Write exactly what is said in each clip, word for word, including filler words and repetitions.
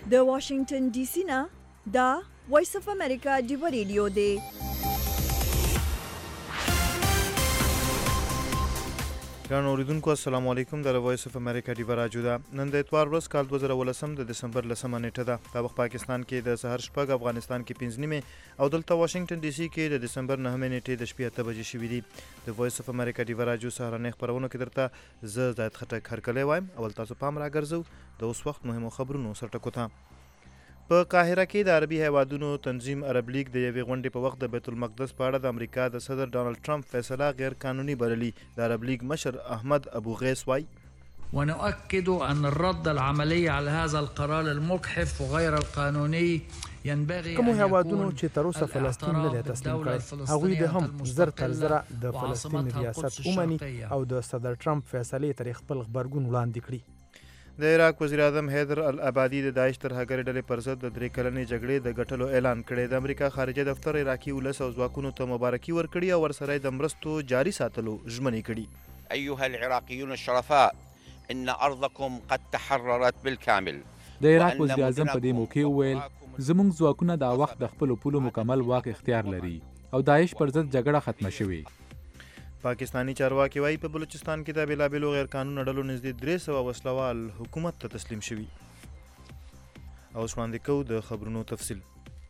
د واشنگټن ډي سي نه دا وایس اف امریکا ډیو ریډیو دی. ګرانو اوریدونکو السلام علیکم. د وایس اف امریکا ډیو راډیو ده. نن د اتوار ورځ کال دوه زره ولسم د دسمبر لسمه نیټه ده. دا وخت پاکستان کې د سحر شپږ، افغانستان کې پنځه نیمه او دلته واشنگټن ډي سي کې د دسمبر نهمه نیټې د شپې اته بجې شوې دي. د وایس اف امریکا ډیو راډیو سهارنۍ خپرونو کې درته زه زاید خټک هرکلی وایم. اول تاسو پام راګرځو د اوس وخت مهمو خبرونو سرټکو ته. په قاهره کې د عربي هیوادونو تنظیم عرب لیگ د یوې غونډې په وخت د بیت المقدس په اړه د امریکا د صدر ډانلډ ټرمپ فیصله غیر قانوني بللي. د عرب لیگ مشر احمد ابو غیث وايي ونؤكد أن الرد العملي على هذا القرار المجحف وغير القانوني ينبغي کوم هیوادونو چې تر اوسه فلسطین نه دی تسلیم کړی هغوی د هم زر تر زره د فلسطین ریاست ومني او د صدر ټرمپ فیصلې تر خپل غبرګون وړاندې کړي. د عراق وزیر اعظم حیدر العبادي د داعش ترهګرې ډلې پر ضد د درې کلنې جګړې د ګټلو اعلان کړی. د امریکا خارجه دفتر عراقي ولس او ځواکونو ته مبارکي ورکړي او ورسره د مرستو جاري ساتلو ژمنې کړي. ايها العراقيون الشرفاء ان ارضكم قد تحررت بالكامل. د عراق وزیر اعظم په دې موقع وویل زموږ ځواکونه دا وخت د خپل پولو مکمل واک اختیار لري او داعش پر ضد جګړه ختمه شوې. پاکستانی چارواکي وايي په بلوچستان کې د بېلابېلو غیر قانوني ډلو نږدې درې سوه وسلوال حکومت ته تسلیم شوي. اوس وړاندې کوو د خبرونو تفصیل.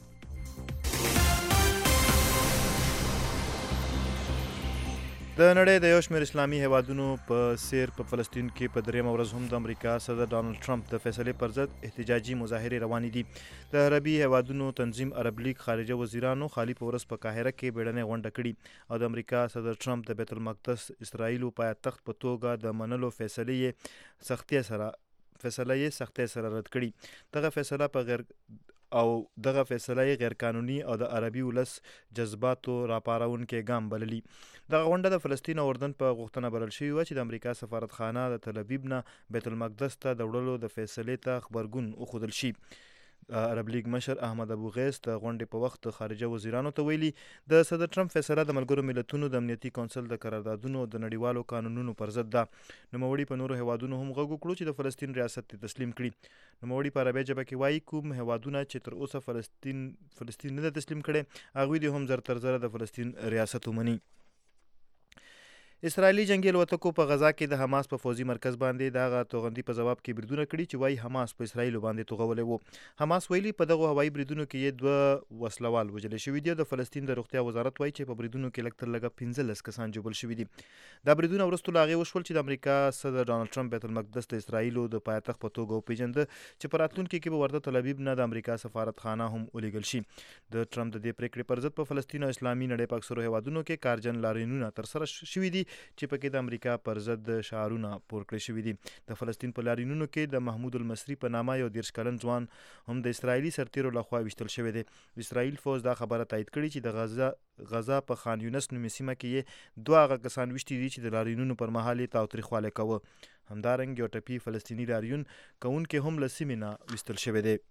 د نړۍ د یو شمېر اسلامي هیوادونو په څېر په فلسطین کې په درېیمه ورځ هم د امریکا صدر ډانلډ ټرمپ د فیصلې پر ضد احتجاجي مظاهرې روانې دي. د عربي هیوادونو تنظیم عرب لیگ خارجه وزیرانو خالي په ورځ په قاهره کې بیړنۍ غونډه کړې او د امریکا صدر ټرمپ د بیت المقدس اسرائیلو پایتخت په توګه د منلو فیصلې یې سختۍ سره فیصله یې سختۍ سره رد کړي. دغه فیصله په غیر او دغه فیصله یې غیر قانوني او د عربي ولس جذباتو راپارونکی ګام بللي. دغه غونډه د فلسطین او اردن په غوښتنه بلل شوې وه چې د امریکا سفارتخانه د تل ابیب نه بیت المقدس ته د وړلو د فیصلې ته غبرګون وښودل شي. عرب لیگ مشر احمد ابو غیث د غونډې په وخت خارجه وزیرانو ته ویلي د صدر ټرمپ فیصله د ملګرو ملتونو د امنیتي کونسل د قراردادونو د نړیوالو قانونونو پر ضد ده. نوموړي په نورو هیوادونو هم غږ وکړو چې د فلسطین ریاست ته تسلیم کړي. نوموړي په عربي ژبه کې وایي کوم هیوادونه چې تر اوسه فلسطین فلسطین نه ده تسلیم کړی هغوی دې هم زر تر زره د فلسطین ریاست ومني. اسرائیلي جنګي الوتکو په غزا کې د حماس په فوزي مرکز باندې د هغه توغندي په ځواب کې بریدونه کړي چې وایي حماس په اسرائیلو باندې توغولی و. حماس ویلي په دغو هوایي بریدونو کې یې دوه وسلوال وژلي شوي دي. د فلسطین د روغتیا وزارت وایي چې په بریدونو کې لږ تر لږه پنځلس کسان ژوبل شوي دي. دا بریدونه وروسته له هغې وشول چې د امریکا صدر ډانلډ ټرمپ بیت المقدس د اسرائیلو د پایتخت په توګه وپېژنده چې په راتلونکي کې به ورته تل ابیب نه د امریکا سفارتخانه هم ولیږل شي. د ټرمپ د دې پرېکړې پر ضد په فلسطین او اسلامي نړۍ په اکثرو هیوادونو کې کارجن لاریونونه ترسره شوي دي چې پکې د امریکا پر ضد شعارونه پور کړی شوي دي. د فلسطین په لاریونونو کې د محمود المصری په نامه یو دېرش کلن ځوان هم د اسرائیلي سرتیرو لخوا ویشتل شوی دی. اسرائیل فوز دا خبره تایید کړې چې د غزا غزا په خان یونس نومې سیمه کې یې دوه هغه کسان ویشتي دي چې د لاریونونو پر مهال یې تاوتریخوالی کوه. همدارنګه یو ټپي فلسطیني لاریون کوونکی هم له سیمې نه ویستل شوی دی.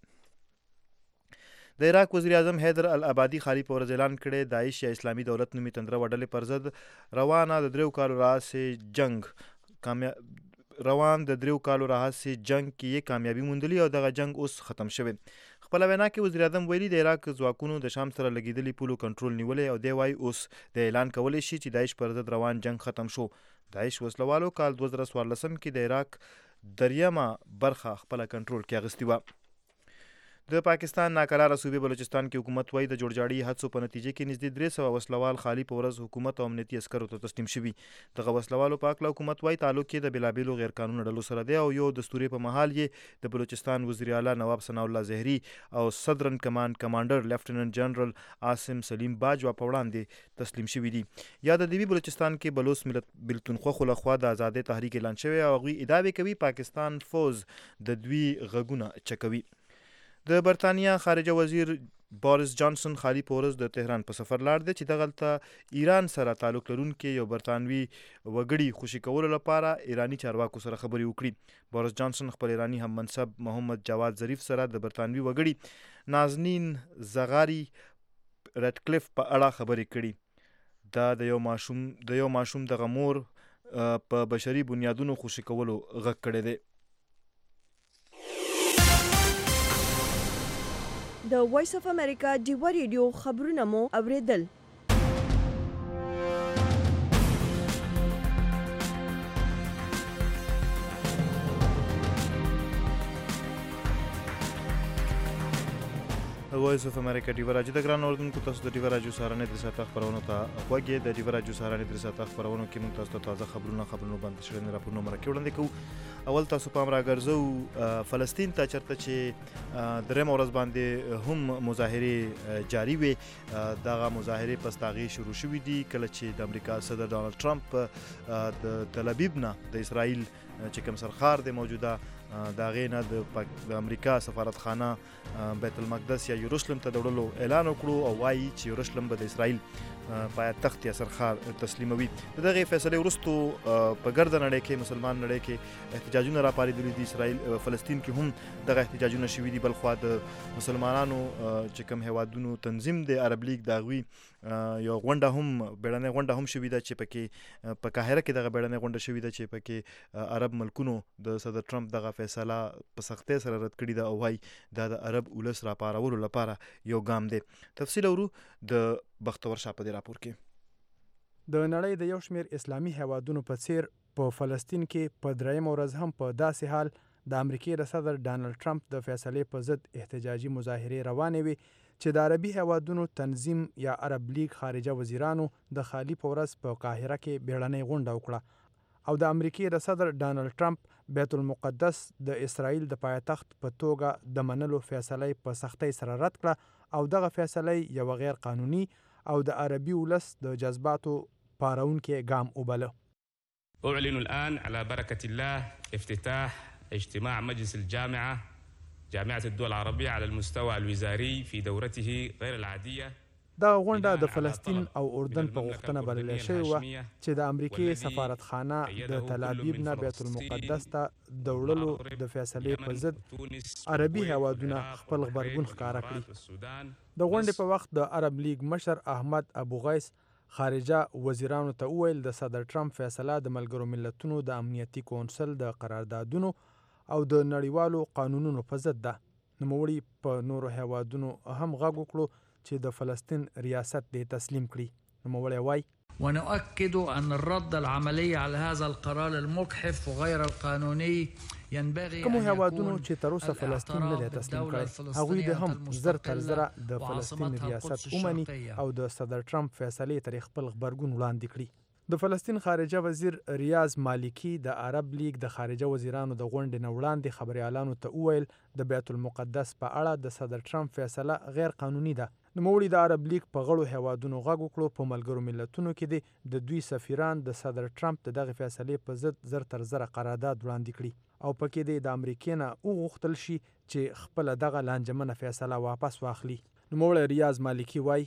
د عراق وزیر اعظم حیدر العبادي خالي په ورځ اعلان کړی داعش یا اسلامي دولت نومي تندره ډلې پر ضد روانه د دریو کالو راهیسې جنگ کامیاب روان د دریو کالو راهیسې جنگ کې یې کامیابي موندلي او دغه جنگ اوس ختم شوی. خپله وینا کې وزیر اعظم ویلي د عراق ځواکونو د شام سره لګېدلي پولو کنټرول نیولی او دی وایي اوس د اعلان کولی شي چې داعش پر ضد روان جنگ ختم شو. داعش وسلوالو کال دوه زره څوارلسم کې د عراق دریمه برخه خپله کنټرول کې اخیستې وه. د پاکستان ناکراره صوبې بلوچستان کې حکومت وایي د جوړجاړي هڅو په نتیجه کې نږدې درې سوه وسلوال خالي په ورځ حکومت او امنیتي عسکرو ته تسلیم شوي. دغه وسلوالو په هکله حکومت وایي تعلق یې د بېلابېلو غیر قانوني ډلو سره دی او یو د ستورې په مهال یې د بلوچستان وزیر اعلی نواب ثناء الله زهري او صدرن کمانډ کمانډر لیفټیننټ جنرال عاصم سلیم باجوا په وړاندې تسلیم شوي دي. یا د دوی بلوچستان کې بلوچ ملت بلتونخوا لخوا د آزادۍ تحریک اعلان شوی او هغوی ادعاوې کوي پاکستان فوز د دوی غږونه چکوي. د برطانیا خارجه وزیر بوریس جانسن خالي په ورځ د تهران په سفر لاړ دی چې دغلته ایران سره تعلق لرونکي یو برطانوي وګړي خوشي کولو لپاره ایراني چارواکو سره خبرې وکړي. بوریس جانسن خپل ایراني هم منصب محمد جواد ظریف سره د برطانوي وګړي نازنین زغاري رډکلیف په اړه خبرې کړي. دا د یو ماشوم د یو ماشوم دغه مور په بشري بنیادونو خوشي کولو غږ کړی دی. د وایس اف امریکا ډیوا ریډیو خبرونه مو اوریدل. وایس اف امریکا ډیوا راډیو د ګران اوردونکو تاسو د ډیوا راډیو سهارنۍ درې ساعته خبرونه ته غوږی د ډیوا راډیو سهارنۍ درې ساعته خبرونه کې موږ تاسو ته تازه خبرونه خبرونه باندې شړنې راپورونه مرکه وړاندې کوو. اول تاسو پام راګرځو فلسطین ته چرته چې درېم ورځ باندې هم مظاهره جاری وي. دغه مظاهره پس تاغي شروع شوې دي کله چې د امریکا صدر ډانلډ ټرمپ د تل ابیب نه د اسرائیل چې کوم سرخار دی موجوده دا غینه د امریکا سفارتخانه بیت المقدس یا یروشلم ته د وړلو اعلان وکړو او وایي چې یروشلم به د اسرائیل پایتخت یا سرخار تسلیموي. دغه فیصله وروسته په ګرد نړۍ کې مسلمان نړۍ کې احتجاجونه راپارېدلي دي. اسرائیل فلسطین کې هم دغه احتجاجونه شوي دي. بلخوا د مسلمانانو چې کوم هیوادونو تنظیم د عرب لیگ د هغوی یو غونډه هم بیړنۍ غونډه هم شوې ده چې پکې په قاهره کې دغه بیړنۍ غونډه شوې ده چې پکې عرب ملکونو د صدر ټرمپ دغه فیصله په سختۍ سره رد کړې ده او وايي دا د عرب ولس راپارولو لپاره یو ګام دی. تفصیل اورو د بختور شاه په دې راپور کې. د نړۍ د یو شمېر اسلامي هیوادونو په څیر په فلسطین کې په درېیمه ورځ هم په داسې حال د امریکې د صدر ډانلډ ټرمپ د فیصلې په ضد احتجاجي مظاهرې روانې وي چې د عربي هیوادونو تنظیم یا عرب لیگ خارجه وزیرانو د خالی په ورځ په قاهره کې بیړنۍ غونډه وکړه او د امریکې د صدر ډانلډ ټرمپ بیت المقدس د اسرائیل د پایتخت په توګه د منلو فیصله په سختۍ سره رد کړه او دغه فیصله یو غیر قانوني او د عربي ولس د جذباتو پارونکي ګام وبله. أعلن الآن على بركة الله افتتاح اجتماع مجلس الجامعة جامعة الدول العربية على المستوى الوزاري في دورته غير العادية. دا غونډه د فلسطین او اردن په غوښتنه بلل شوې وه چې د امریکې سفارتخانه د تل ابیب نه بیت المقدس ته د وړلو د فیصلې په ضد عربي هیوادونه خپل غبرګون ښکاره کړي. د غونډې په وخت د عرب لیگ مشر احمد ابو غیس خارجه وزیرانو ته وویل د صدر ټرمپ فیصله د ملګرو ملتونو د امنیتي کونسل د قراردادونو او د نړیوالو قانونونو په ضد ده. نوموړي په نورو هیوادونو هم غږ وکړو چې د فلسطین ریاست دې تسلیم کړي. نوموړی وایي ونؤكد أن الرد العملي على هذا القرار المجحف وغير القانوني ينبغي کوم هیوادونو چې تر اوسه فلسطین نه دی تسلیم کړی هغوی د هم زر تر زره د فلسطین ریاست ومني او د صدر ټرمپ فیصلې تر خپل غبرګون وړاندې کړي. د فلسطین خارجه وزیر ریاض مالکی د عرب لیگ د خارجه وزیرانو د غونډې نه وړاندې خبريالانو ته وویل د بیت المقدس په اړه د صدر ټرمپ فیصله غیر قانوني ده. نوموړي د عرب لیگ په غړو هیوادونو غږ وکړو په ملګرو ملتونو کې د دوی سفیران د صدر ټرمپ د دغه فیصلې په ضد زر تر زره قرارداد وړاندې کړي او پکې د امریکې نه وغوښتل شي چې خپل دغه لانجمنه فیصله واپس واخلي. نوموړي ریاض مالکی وایي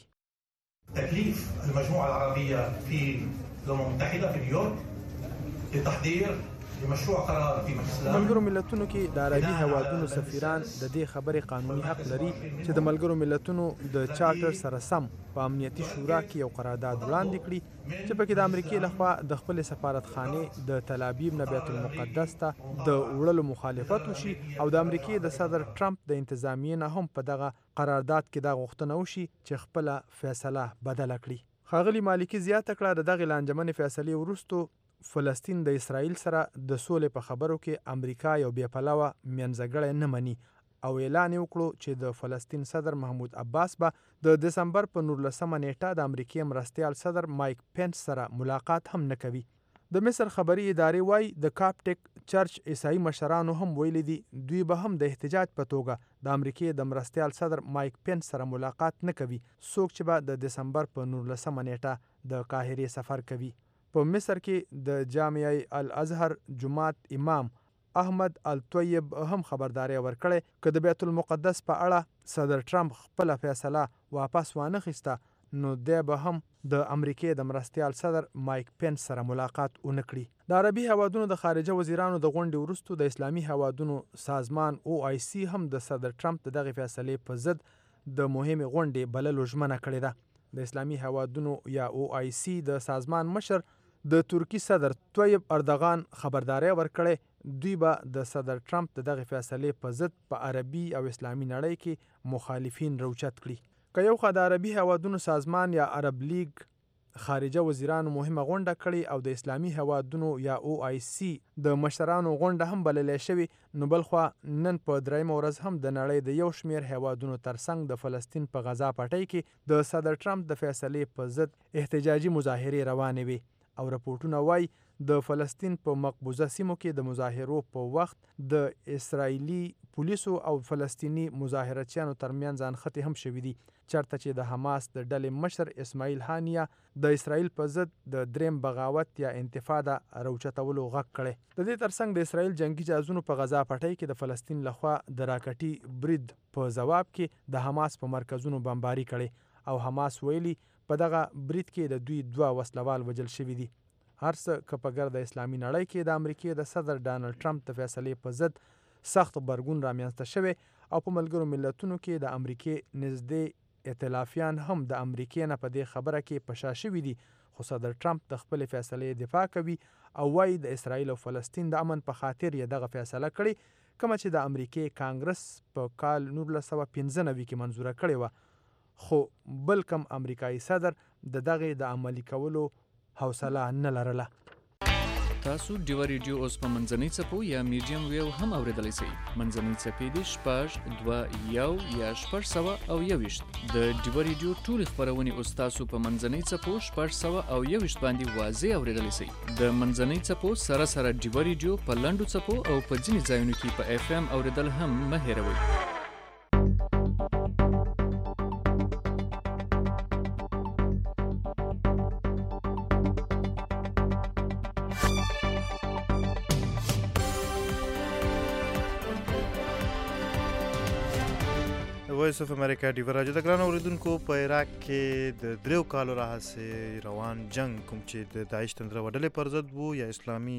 تکلیف المجموعه العربيه في الامم المتحده في نيويورك لتحضير لمشروع قرار في مجلس الامن. ملګرو ملتونو کې د عربي هیوادونو سفیران د دې خبرې قانوني حق لري چې د ملګرو ملتونو د چارټر سره سم په امنیتي شورا کې یو قرارداد وړاندې کړي چې پکې د امریکې لخوا د خپل سفارتخانې د تل ابیب نه بیت المقدس ته د وړلو مخالفت وشي او د امریکې د صدر ټرمپ د انتظامیې نه هم په دغه قرارداد کې دا غوښتنه وشي چې خپل فیصله بدله کړي. ښاغلي مالکی زیاته کړه د دغه لانجمنې فیصلې وروسته فلسطین د اسرائیل سره د سولې په خبرو کې امریکا یو بې پلوه منځګړی نه مني او اعلان وکړو چې د فلسطین صدر محمود عباس به د دسمبر په نولسمه نیټه د امریکای مرستیال صدر مایک پینس سره ملاقات هم نه کوي. د مصر خبري ادارې وایي د کاپټیک چرچ عیسائی مشرانو هم ویلي دي دوی به هم د احتجاج په توګه د امریکای د مرستیال صدر مایک پینس سره ملاقات نه کوي څوک چې به د دسمبر په نولسمه نیټه د قاهرې سفر کوي. په مصر کې د جامعه الازهر جماعت امام احمد الطیب هم خبرداري ورکړې چې د بیت المقدس په اړه صدر ټرمپ خپل فیصله واپس وانه خسته نو د به هم د امریکای د مرستیال صدر مایک پینس سره ملاقات ونکړي. د عربي هیوادونو د خارجه وزیرانو د غونډې وروسته د اسلامي هیوادونو سازمان او آی سی هم د صدر ټرمپ دغه فیصلې په ضد د مهمه غونډې بللو ژمنه کړې ده. د اسلامي هیوادونو یا او آی سی د سازمان مشر د ترکی صدر طیب اردغان خبرداري ورکړې دوی به د صدر ټرمپ د دغه فیصلې په ضد په عربي او اسلامي نړۍ کې مخالفین روچت کړي. که یو خوا د عربي هیوادونو سازمان یا عرب لیگ خارجه وزیرانو مهمه غونډه کړې او د اسلامي هیوادونو یا او آی سی د مشرانو غونډه هم بللی شوې، نو بل خوا نن په دریمه ورځ هم د نړۍ د یو شمیر هیوادونو ترڅنګ د فلسطین په غزا پټۍ کې د صدر ټرمپ د فیصلې په ضد احتجاجي مظاهرې روانې وي. او رپورټونه وایي د فلسطین په مقبوضه سیمو کې د مظاهرو په وخت د اسرائیلي پولیسو او فلسطیني مظاهرچیانو ترمنځ ځانخطې هم شوي دي، چرته چې د حماس د ډلې مشر اسماعیل هانیه د اسرائیل په ضد د دریم بغاوت یا انتفاده راوچتولو غږ کړی. د دې ترڅنګ د اسرائیل جنگي جهازونو په غزا پټۍ کې د فلسطین لخوا د راکټي برید په ځواب کې د حماس په مرکزونو بمباري کړي او حماس ویلي په دغه برید کې د دوی دوه وسلوال وژل شوي دي. هر څه که په ګرد اسلامي نړۍ کې د امریکې د صدر ډانلډ ټرمپ د فیصلې په ضد سخت غبرګون رامنځته شوی او په ملګرو ملتونو کې د امریکې نږدې ائتلافیان هم د امریکې نه په دې خبره کې په شا شوي دي، خو صدر ټرمپ د خپلې فیصلې دفاع کوي او وایي د اسرائیل او فلسطین د امن په خاطر یې دغه فیصله کړې، کومه چې د امریکې کانګرس په کال نولس سوه پنځه نوي کې منظوره کړې وه، خو بل کم امریکایي صدر د دغې د عملي کولو حوصله نه لرله. تاسو ډیوا ریډیو اوس په منځنۍ څپو یا میډیم ویو هم اورېدلی شئ. منځنۍ څپې دي شپږ دوه یو یا شپږ سوه او یوویشت. د ډیوا ریډیو ټولې خپرونې اوس تاسو په منځنۍ څپو شپږ سوه او یوویشت باندې واضح اورېدلی شئ. د منځنۍ څپو سره سره ډیوا ریډیو په لنډو څپو او په ځینې ځایونو کې په اف ام اورېدل هم مه هېروئ. وایس اف امریکا ډیوا راډیو د ګرانو اوریدونکو په عراق کې د دریو کالو راهیسې روان جنگ کوم چې د داعش تندره ډلې پر ضد وو یا اسلامي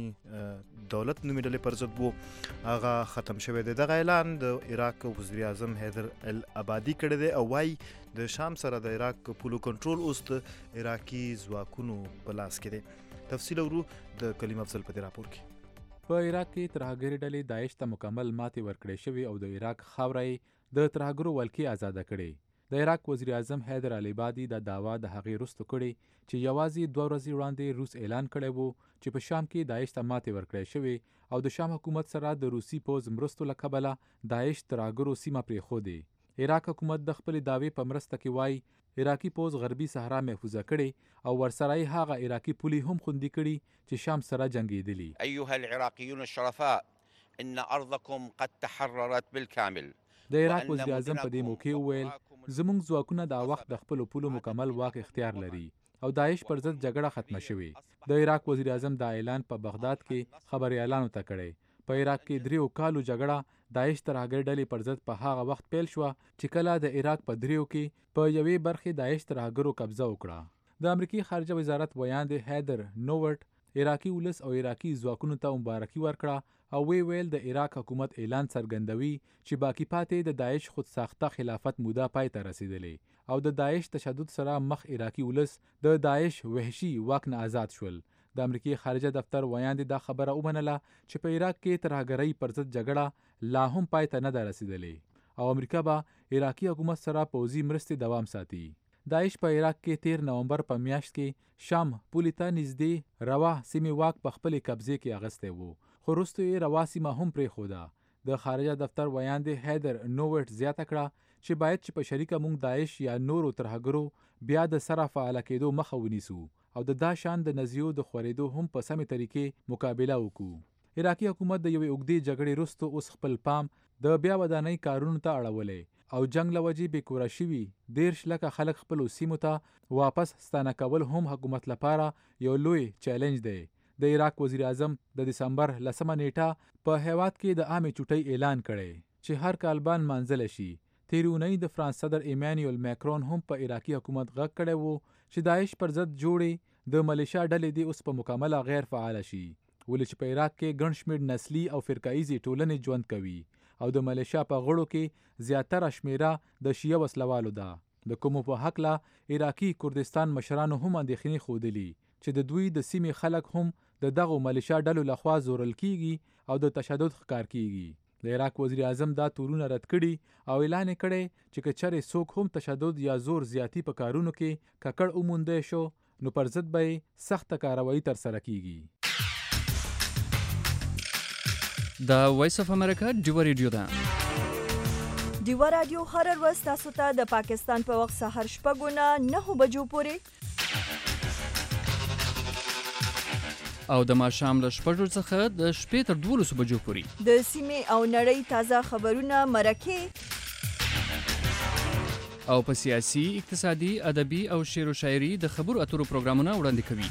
دولت نومې ډلې پر ضد وو هغه ختم شوی دی. دغه اعلان د عراق وزیر اعظم حیدر العبادي کړی دی او وایي د شام سره د عراق پولو کنټرول اوس د عراقي ځواکونو په لاس کې دی. تفصیل اورو د کلیم افضل په دې راپور کې. په عراق کې ترهګرې ډلې داعش ته مکمل ماتې ورکړې شوې او د عراق خاوره د ترهګرو ولکې آزاده کړې. د عراق وزیر اعظم حیدر العبادي دا دعوا د هغې وروسته کړې چې یوازې دوه ورځې وړاندې روس اعلان کړی و چې په شام کې داعش ته ماتې ورکړی شوې او د شام حکومت سره د روسي پوځ مرستو له کبله داعش ترهګرو سیمه پرېښودې. عراق حکومت د خپلې دعوې په مرسته کې وایي عراقي پوځ غربي صحرا محفوظه کړې او ورسره یې هغه عراقي پولې هم خوندي کړي چې شام سره جنګېدلي. أيها العراقيون الشرفاء إن أرضكم قد تحررت بالكامل. د عراق وزیر اعظم په دې موقع وویل زموږ ځواکونه دا وخت د خپلو پولو مکمل واک اختیار لري او داعش پر ضد جګړه ختمه شوې. د عراق وزیر اعظم دا اعلان په بغداد کې خبریالانو ته کړی. په عراق کې دریو کالو جګړه داعش ترهګر ډلې پر ضد په هغه وخت پیل شوه چې کله د عراق په دریو کې په یوې برخې داعش ترهګرو قبضه وکړه. د امریکای خارجه وزارت ویاند هیدر نوورټ عراقي ولس او عراقي ځواکونو ته مبارکي ورکړه او وی ویل د عراق حکومت اعلان څرګندوي چې باقی پاتې د داعش خود ساخته خلافت موده پای ته رسیدلې او د داعش تشدد سره مخ عراقي ولس د داعش وحشي واک نه آزاد شول. د امریکای خارجه دفتر ویاند دا خبره ومنله چې په عراق کې ترهګرۍ پر ضد جګړه لا هم پای ته نه ده رسیدلې او امریکا به عراقي حکومت سره پوځي مرستې دوام ساتي. داعش په عراق کې تیر نومبر په میاشت کې شام پولې ته نږدې روا سیمې واک په خپلې قبضې کې اخیستی و، خو وروسته یې روا سیمه هم پرېښوده. د خارجه دفتر ویاند هیدر نوورټ زیاته کړه چې باید چې په شریکه موږ داعش یا نورو ترهګرو بیا د سره فعاله کېدو مخه ونیسو او د دا شان د نظریو د خورېدو هم په سمې طریقې مقابله وکړو. عراقي حکومت د یوې اوږدې جګړې وروسته اوس خپل پام د بیا ودانۍ کارونو ته اړولی او جنگ له وجې بې کوره شوي دېرش لکه خلک خپلو سیمو ته واپس ستانه کول هم حکومت لپاره یو لوی چیلنج دی. د عراق وزیر اعظم د دسمبر لسمه نیټه په هیواد کې د عامې چوټۍ اعلان کړی چې هر کال به نمانځلی شي. تېرې اونۍ د فرانس صدر ایمانویل ماکرون هم په عراقي حکومت غږ کړی و چې داعش پر ضد جوړې د ملیشیا ډلې دې اوس په مکمله غیر فعاله شي، ولې چې په عراق کې ګڼ شمېر نسلي او فرقاییزې ټولنې ژوند کوي او د ملیشیا په غړو کې زیاتره شمیره د شیعه وسلوالو ده. د کومو په هکله عراقي کردستان مشرانو هم اندېښنې ښودلي چې د دوی د سیمې خلک هم د دغو ملیشیا ډلو لخوا زورل کیږي او د تشدد ښکار کیږي. د عراق وزیر اعظم دا تورونه رد کړي او اعلان یې کړی چې که چېرې څوک هم تشدد یا زور زیاتی په کارونو کې ککړ وموندی شو نو پر ضد به یې سخته کاروایی ترسره کیږي. دا وایس اف امریکا ډیوه ریډیو ده. ډیوه رادیو هر ورځ تاسو ته د پاکستان په وخت سهار شپږو نه نهو بجو پورې او د ماښام له شپږو څخه د شپې تر دولسو بجو پورې د سیمې او نړۍ تازه خبرونه، مرکې او په سیاسي، اقتصادي، ادبي او شعر و شاعري د خبرو اترو پروګرامونه وړاندې کوي.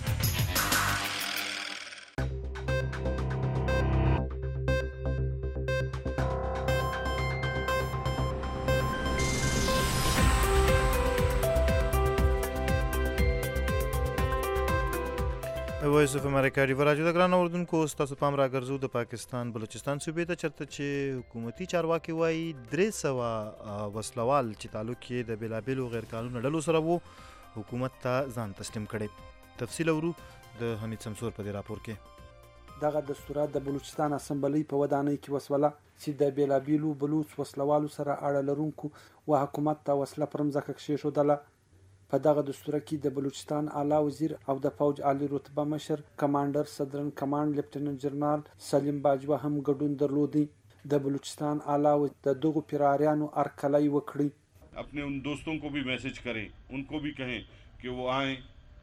وایس اف امریکا ډیوه رادیو د ګران اوردونکو ستاسو پام راګرځو د پاکستان بلوچستان صوبې ته، چېرته چې حکومتي چارواکي وایي درې سوه وسلوال چې تعلق یې د بېلابېلو غیر قانوني ډلو سره وو حکومت ته ځان تسلیم کړی. تفصیل اورو د حمید سمسور په دې راپور کې. دغه دستورات د بلوچستان اسمبلی په ودانۍ کې وسوله چې د بېلابېلو بلوچ وسلوالو سره اړه لرونکو و حکومت ته وسله پر مځکه کښېښودله. په دغه دستور کې د بلوچستان اعلی وزیر او د فوج عالی رتبه مشر کمانډر صدرن کمانډ لیفټیننټ جنرال سلیم باجوه هم ګډون درلودی. د بلوچستان اعلی وزیر د دغو پیراریانو ارکلای وکړي. अपने उन दोस्तों को भी मैसेज करें, उनको भी कहें कि वो आएँ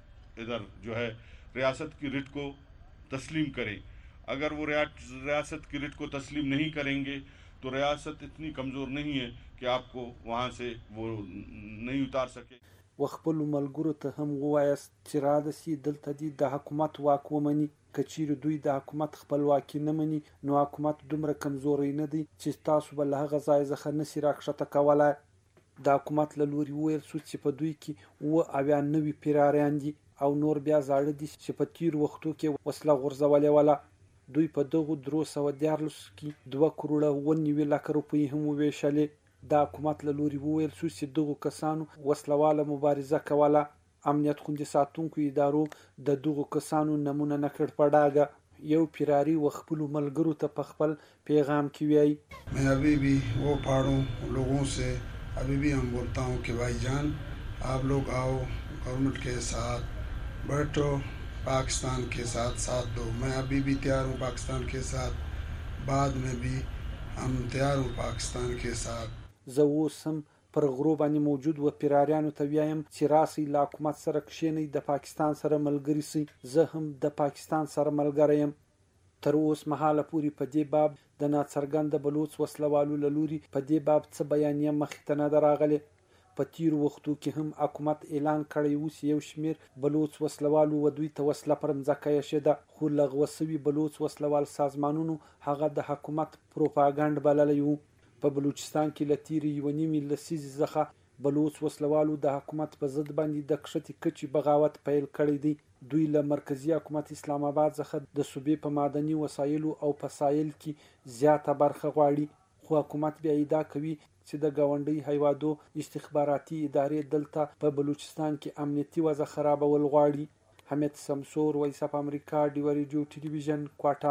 इधर जो है रियासत की रिट को तस्लीम करें. अगर वो रियासत की रिट को तस्लीम नहीं करेंगे तो रियासत इतनी कमज़ोर नहीं है कि आपको वहाँ से वो नहीं उतार सके. وخپلو ملګرو ته هم ووایاست چې راده سي دلته دي د حکومت واک ومني. که چیرې دوی د حکومت خپلواکي نه مني نو حکومت دومره کمزوری نه دی چې تاسو به له هغه ځای څخه نسي راکښته کولی. د حکومت له لوري وویل شو چې په دوی کې اووه اویا نوي پیراریان دي او نور بیا زاړه دي چې په تیرو وختو کې وسله غورځولې وله. دوی په دغو درو سوه دیارلسو کې دوه کروړه اووه نوي لکه روپۍ هم وویشلې. د حکومت له لوري وویل شو چې دغو کسانو وسلواله مبارزه کوله. امنیت خوندي ساتونکو ادارو د دغو کسانو نمونه نه کړ په ډاګه. یو پیراري و خپلو ملګرو ته په خپل پیغام کې وایي मैं अभी भी वो पहाड़ों लोगों से अभी भी हम बोलता हूँ कि भाई जान आप लोग आओ गवर्नमेंट के साथ बैठो, पाकिस्तान के साथ साथ दो. मैं अभी भी तैयार हूँ पाकिस्तान के साथ, बाद में भी हम तैयार हूँ पाकिस्तान के साथ. زه اوس هم پر غرو باندې موجود و پیراریانو ته وایم چې راسئ له حکومت سره کښېنئ، د پاکستان سره ملګري سئ. زه هم د پاکستان سره ملګری یم. تر اوس مهاله پورې په دې باب د ناڅرګنده بلوچ وسلوالو له لوري په دې باب څه بیانیه مخې ته نه ده راغلې. په تیرو وختو کې هم حکومت اعلان کړی و چې یو شمېر بلوچ وسلوالو و دوی ته وسله پر مځکه ایښېده، خو لغوه سوي بلوچ وسلوال سازمانونو هغه د حکومت پروپاګانډ بللی و. په بلوچستان کې له تیرې یوه نیمې لسیزې څخه بلوچ وسلوالو د حکومت په ضد باندې د کښتې کچې بغاوت پیل کړی دی. دوی له مرکزي حکومت اسلام آباد څخه د صوبې په معدني وسایلو او فسایل کې زیاته برخه غواړي، خو حکومت بیا ادعا کوي چې د ګاونډي هیوادو استخباراتي ادارې دلته په بلوچستان کې امنیتي وضع خرابول غواړي. حمید سمسور، وایس اف امریکا ډیوه ریډیو ټلویزیون،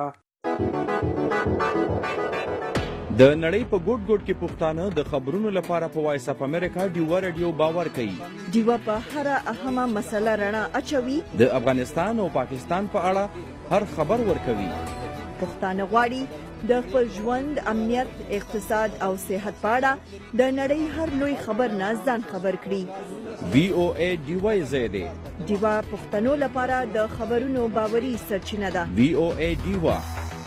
کوټه. د نړۍ په ګوټ ګوټ کې پښتانه د خبرونو لپاره په وایس اف امریکا ډیوه رادیو باور کوي. ډیوه په هر اهمه مسله رڼا اچوي. د افغانستان او پاکستان په اړه هر خبر ورکوي. پښتانه غواړي د خپل ژوند، امنیت، اقتصاد او صحت په اړه د نړۍ هر لوی خبر نه ځان خبر کړي. وی او ای ډیوه زیاده ډیوه پښتنو لپاره د خبرونو باوري سرچینه ده. وی او ای ډیوه.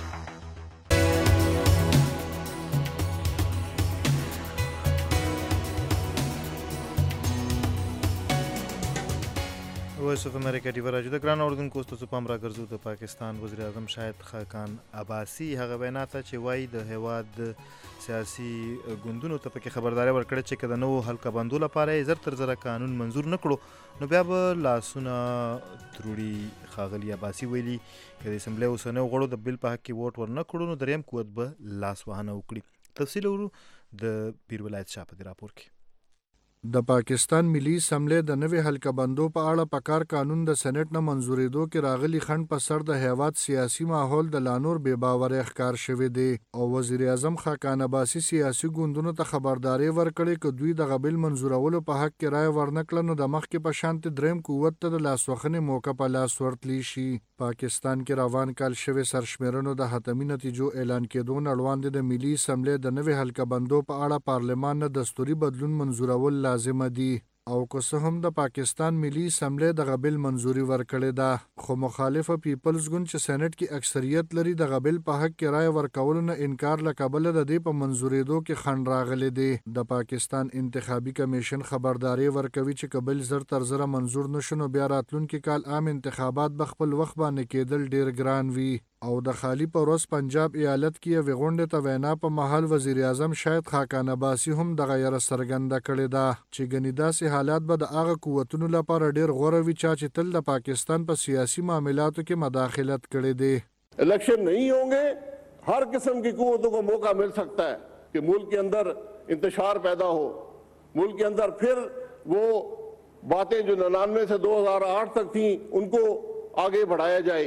وایس اف امریکا ډیوه رادیو د ګران اوردونکو ستاسو پام راګرځو د پاکستان وزیر اعظم شاهد خاقان عباسي هغه وینا ته چې وایي د هیواد سیاسي ګوندونو ته پکې خبرداري ورکړه چې که د نوو حلقه بندو لپاره یې زر تر زره قانون منظور نه کړو نو بیا به لاسونه تروړي. ښاغلي عباسي ویلي که د اسمبلۍ اوسنیو غړو د بل په حق کې ووټ ورنه کړو نو دریم قوت به لاس وهنه وکړي. تفصیل ورو د پیر ولایت شاه په دې راپور کې. د پاکستان ملي اسمبلی د نوې حلقه بندو په اړه په کار قانون د سېنات نه منزورېدو کې راغلي خنډ په سر د هیواد سیاسي ماحول د لا نور بې باورۍ ښکار شوی دی او وزیر اعظم خاقان عباسي سیاسي ګوندونو ته خبرداری ورکړې که دوی د بل منزورولو په حق کې رایه ورنکړه نو د مخکې په شانتې دریم قوت ته د لاسوخنې موقع په لاس ورتلی شي. پاکستان کې روان کال شوی سرشمیرنو د حتمي نتیجو اعلان کېدو نه وړاندې د ملي اسمبلی د نوې حلقه بندو په اړه پارلمان نه دستوري بدلون منزورول لازم دي او که څه هم د پاکستان ملي اسمبلی د بل منزوري ورکړې ده خو مخالفه پیپلز ګوند چې سېنات کې اکثریت لري د بل په حق کې رایه ورکولو نه انکار له کبله د دې په منزورېدو کې خنډ راغلی دی. د پاکستان انتخابي کمیشن خبرداری ورکوي چې که بل زر تر زره منظور نشو نو بیا راتلونکي کال عام انتخابات به خپل وخت باندې کېدل ډیر ګران وي. او د خالی په ورځ پنجاب ایالت کې یوې غونډې ته وینا په محل وزیر اعظم شاید خاقان عباسي هم دغه یره څرګنده کړې ده چې ګنې داسې حالات به د هغه قوتونو لپاره ډیر غوره وي چا چې تل د پاکستان په سیاسي معاملاتو کې مداخلت کړی دی. इलेक्शन नहीं होंगे, हर किस्म की कुव्वतों को मौका मिल सकता है कि मुल्क के अंदर इंतशार पैदा हो, मुल्क के अंदर फिर वो बातें जो निन्यानवे से दो हजार आठ तक थी उनको आगे बढ़ाया जाए.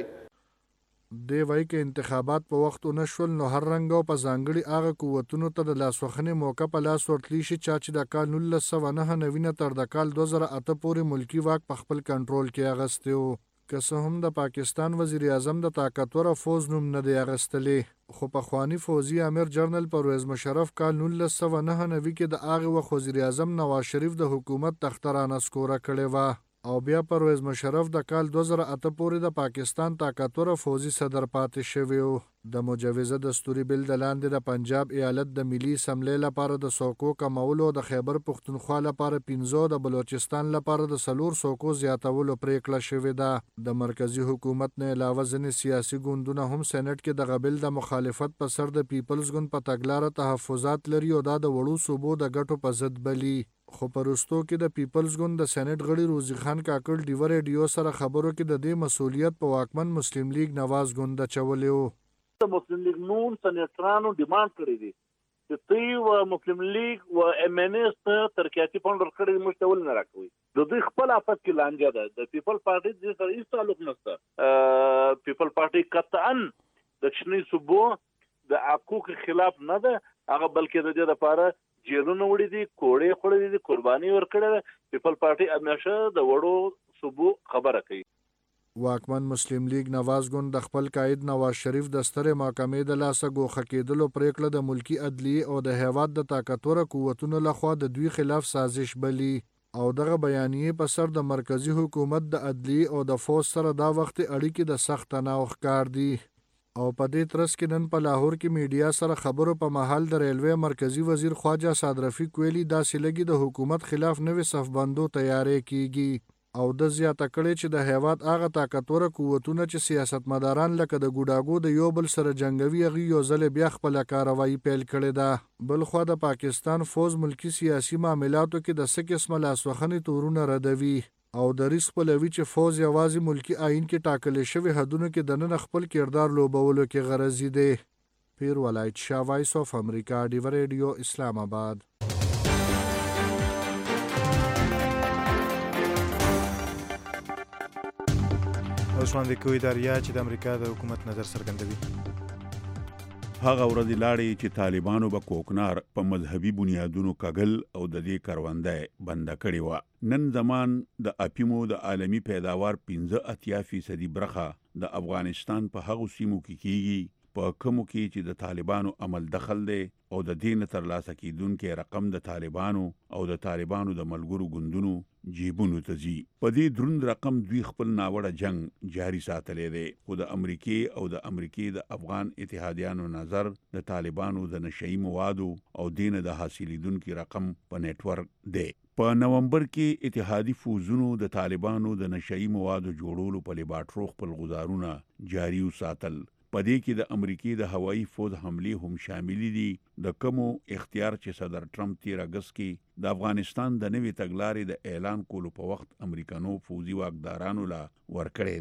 دی وایي که انتخابات په وخت ونه شول نو هر رنګ او په ځانګړي هغه قوتونو ته د لاسوخنې موقع په لاس ورتلی شي چا چې د کال نولس سوه نهه نوي نه تر د کال دوه زره اته پورې ملکي واک په خپل کنټرول کې اخیستی و. که څه هم د پاکستان وزیر اعظم د طاقتوره فوز نوم نه دی اخیستلی خو پخواني فوزي امیر جنرال پرویز مشرف کال نولس سوه نهه نوي کې د هغې وخت وزیر اعظم نواز شریف د حکومت تخته رانسکوره کړې وه او بیا پرویز مشرف د کال دوه زره اته پورې د پاکستان طاقتوره فوزي صدر پاتې شوی و. د مجوزه دستوري بل د لاندې د پنجاب ایالت د ملي اسمبلی لپاره د څوکو کمولو د خیبر پښتونخوا لپاره پنځه د بلوچستان لپاره د څلور څوکو زیاتولو پریکړه شوې ده. د مرکزی حکومت نه علاوه ځینې سیاسي ګوندونه هم سېنات کې د بل د مخالفت په سر د پیپلز ګوند په تګلاره تحفظات لري او دا د وړو صوبو د ګټو په ضد بلی. خو په وروستو کې د پیپلز ګوند د سېنات غړي روزي خان کاکړ ډیوه ریډیو سره خبرو کې د دې مسؤلیت په واکمن مسلم لیگ نواز ګوند اچولی و. د مسلم لیگ نون سېنیټرانو ډیمانډ کړی دی چې دوی و مسلم لیگ و ایم ان ایس ته ترقیاتي فنډ ورکړی موږ ته ولې نه راکوي. د دوی خپل افت کې لانجه ده. د پیپل پارټي دې سره هیڅ تعلق نشته. پیپل پارټي قطعا د شنی صوبو د حقوقو خلاف نه ده هغه بلکې د دې لپاره جیلونه وړي دي کوړې خوړې دي قرباني ورکړې ده. پیپل پارټي همیشه د وړو صوبو خبره کوي. واکمن مسلم لیگ نواز ګوند د خپل قائد نواز شریف د سترې محکمې د لاسه ګوښه کېدلو پریکړه د ملکي عدلیې او د هیواد د طاقتوره قوتونو لخوا د دوی خلاف سازش بلی او دغه بیانیې په سر د مرکزی حکومت د عدلیې او د فوج سره دا وخت اړیکې د سخت تناو ښکار دي. او په دې ترڅ کې نن په لاهور کې میډیا سره خبرو په محل د ریلوې مرکزی وزیر خواجه سعد رفیق ویلي داسې لګي د حکومت خلاف نوې صفبندو تیارې کیږي او د زیاته کړي چې د هیواد هغه طاقتوره قوتونه چې سیاستمداران لکه د ګوډاګو د یو بل سره جنگوي هغې یو ځل بیا خپله کاروایي پیل کړې ده. بلخوا د پاکستان فوز ملکی سیاسي معاملاتو کې د څه قسمه لاسوخنې تورونه ردوي او د ریسک پلوي چې فوز یوازې ملکی آئین کې ټاکلې شوي حدونو کې دننه خپل کردار لوبولو کې غرضي دی. پیر ولایت شاه وایس اف امریکا ډیوه ریډیو اسلام آباد. عثمان د کوی داریا چې د امریکا د حکومت نظر څرګندوي. هغه ورځ لاړې چې طالبانو به کوکنار په مذهبي بنیادونو کګل او د دې کروندې بنده کړې وه. نن زمان د اپیمو د عالمي پیداوار پنځه اتیا فیصدي برخه د افغانستان په هغو سیمو کې کیږي په کومو کې چې د طالبانو عمل دخل دی او د دې نه ترلاسه کیدونکي رقم د طالبانو او د طالبانو د ملګرو ګوندونو جیبونو ته ځي. په دې دروند رقم دوی خپل ناوړه جنگ جاري ساتلی دی خو د امریکې او د امریکې د افغان اتحادیانو نظر د طالبانو د نشئی موادو او دینه د حاصلیدونکي رقم په نیټورک دی. په نومبر کې اتحادی فوزونو د طالبانو د نشئی موادو جوړولو په لیبارټرو خپل غزارونه جاري وساتل. په دې کې د امریکې د هوایي فوز حملې هم شاملې دي د کومو اختیار چې صدر ټرمپ تیر اگست کې د افغانستان د نوې تګلارې د اعلان کولو په وخت امریکانو فوزي واکدارانو لا ورکړی دی.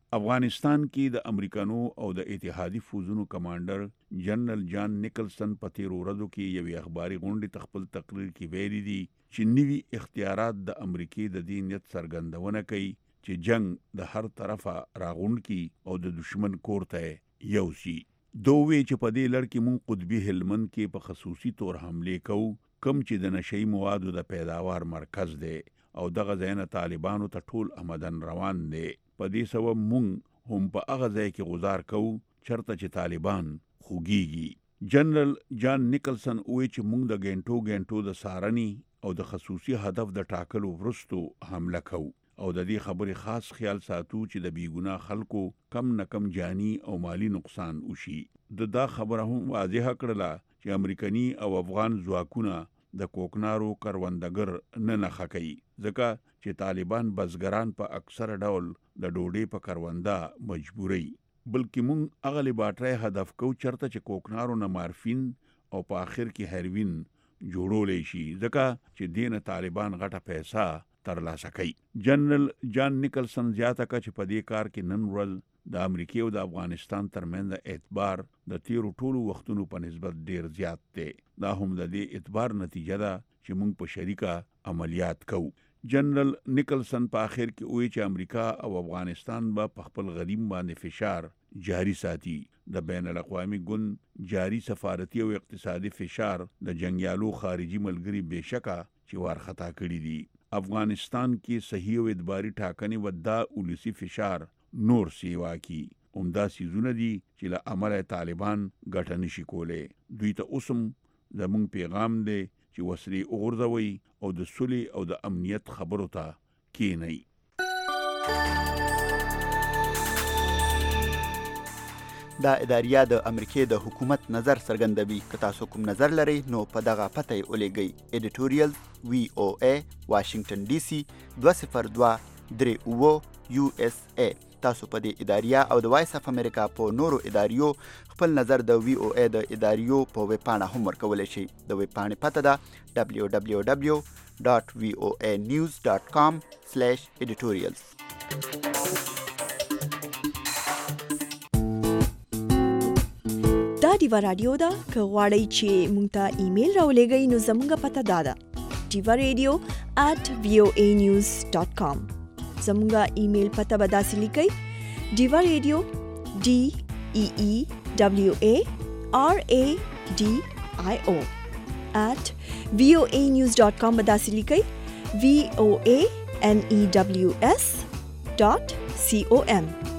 افغانستان کې د امریکانو او د اتحادي فوزونو کمانډر جنرال جان نیکلسن په تیرو ورځو کې یوې اخباري غونډې ته خپل تقریر کې ویلي دي چې نوي اختیارات د امریکای د دې نیت څرګندونه کوي چې جنگ د هر طرفه راغونډ کی او د دشمن کور ته یوسي. دوی چې په دې لړ کې مون قطبی هلمند کې په خصوصي تور حمله کوو کم چې د نشئی موادو د پیداوار مرکز دی او دغه ځای نه طالبانو ته ټول آمدن روان دی. په دې سبب مونږ هم په هغه ځای کې گزار کوو چرته چې طالبان خوږیږي. جنرال جان نیکلسن وایي چې مونږ د ګنټو ګنټو د سارني او د خصوصي هدف د ټاکلو وروستو حمله کوو او د دې خبرې خاص خیال ساتو چې د بیګناه خلکو کم نه کم جانی او مالی نقصان وشي. د دا خبره هم واضح کړله چې امریکایي او افغان ځواکونه د کوکنارو کروندګر نه نخښه کوي ځکه چې طالبان بزګران په اکثر ډول د ډوډۍ په کرونده مجبوري، بلکې مونږ هغه لیبارټرۍ هدف کو چرته چې کوکنارو نه مارفین او په آخر کې هیروین جوړولی شي ځکه چې دینه طالبان غټه پیسہ ترلاسه کوي. جنرال جان نیکلسن زیاته کړه چې په دې کار کې نن ورځ د امریکای او د افغانستان ترمنځ اعتبار د تیرو ټولو وختونو په نسبت ډیر زیات دی. دا هم د دې اعتبار نتیجه ده چې موږ په شریکه عملیات کوو. جنرال نیکلسن په آخر کې وایي چې امریکا او افغانستان به په خپل غریم باندې فشار جاری ساتي. د بین الاقوامي ګوند جاری سفارتي او اقتصادي فشار د جنگیالو خارجي ملګری بشکه چې وارخطا کړی دي. افغانستان کې صحیح او ادباري ټاکنې و دا اولسی فشار نور سیوا کی عمده سیزونه دي چې له عمله طالبان ګټه نشي کولی. دوی ته اوسم زمونږ پیغام دی چې وسلې وغورځوي او د صلح او د امنیت خبرو ته کینئ. دا اداریه د امریکای د حکومت نظر څرګندوي. که تاسو کوم نظر لرئ نو په دغه پته یې ولیږئ. ایډیټوریال وی او ای واشنگټن ډي سي دوه صفر دوه درې اوه یو اس ای. تاسو په دې اداریه او د وایس اف امریکا په نورو اداریو خپل نظر د وی او ای د اداریو په ویب پاڼه هم ورکولی شئ. د ویب پاڼې پته ده دبلیو دبلیو دبلیو ډاټ وی او ای نیوز ډاټ کام سلیش ایډیټوریالز. دا ډیوا رادیو ده. که غواړئ چې مونږ ته ایمیل راولېږئ نو زموږ پته دا ده ډیوا رادیو at v o a news dot com. زموږ ایمیل پته به داسې لیکئ ډیوا رادیو ډي ای ای ډبلیو ای آر ای ډي آی او at v o a news dot com به داسې لیکئ v o a n e w s dot com.